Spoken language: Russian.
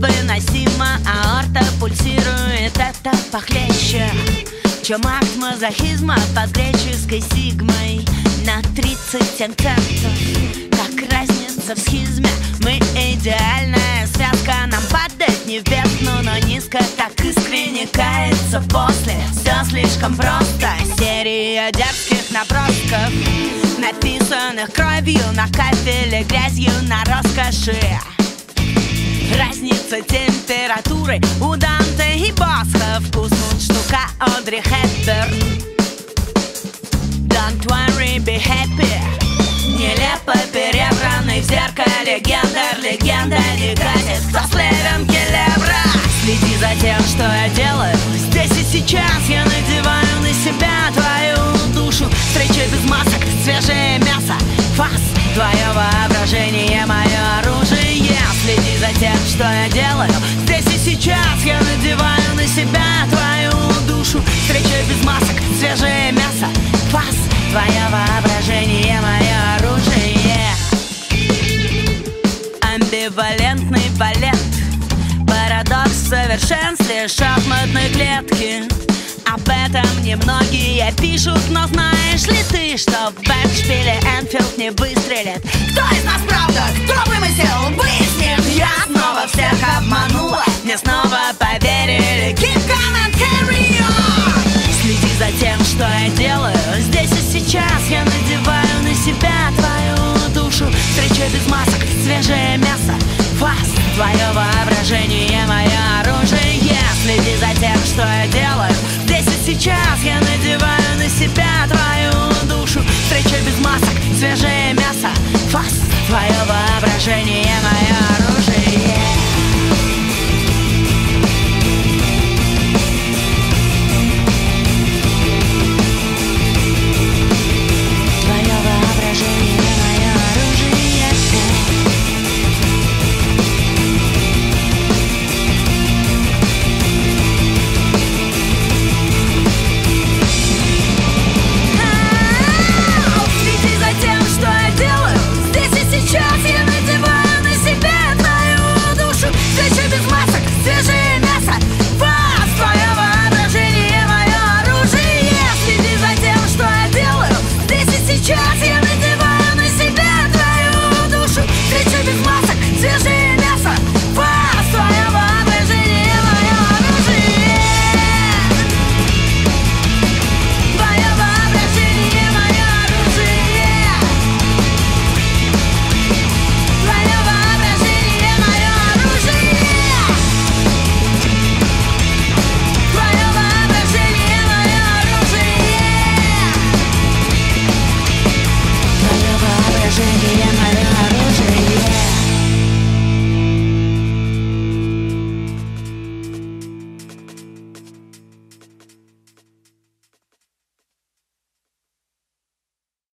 невыносимо, аорта пульсирует, это похлеще, чем акт мазохизма под греческой сигмой на 37 центов. Как разница в схизме, мы идеальная связка. Нам падать не в бездну, но низко, так искренне кается после. Все слишком просто, серия дерзких набросков, написанных кровью на кафеле, грязью на роскоши. Разница температуры у Данте и Босха. Вкуснуть штука Одри Хепберн. Don't worry, be happy. Нелепо перебранный в зеркале гендер. Легенда не гасит, кто славен келебра. Следи за тем, что я делаю здесь и сейчас. Я надеваю на себя твою душу. Встреча без масок, свежее мясо, фас. Твое воображение, мое оружие. Следи за тем, что я делаю здесь и сейчас. Я надеваю на себя твою душу. Встреча без масок, свежее мясо, фас. Твое воображение, мое оружие. Амбивалентный балет, парадокс в совершенстве шахматной клетки. Об этом немногие пишут, но знаешь ли ты, что в Эндшпиле Энфилд не выстрелит? Кто из нас правда, кто вымысел, выясним. Я снова всех обманула, мне снова поверили. Keep calm and carry on. Следи за тем, что я делаю здесь и сейчас. Я надеваю на себя твою душу. Встреча без масок, свежее мясо, фас. Твое воображение, мое оружие. Следи за тем, что я делаю здесь и сейчас. Я надеваю на себя твою душу. Встреча без масок, свежее мясо, фас. Твое воображение, мое оружие.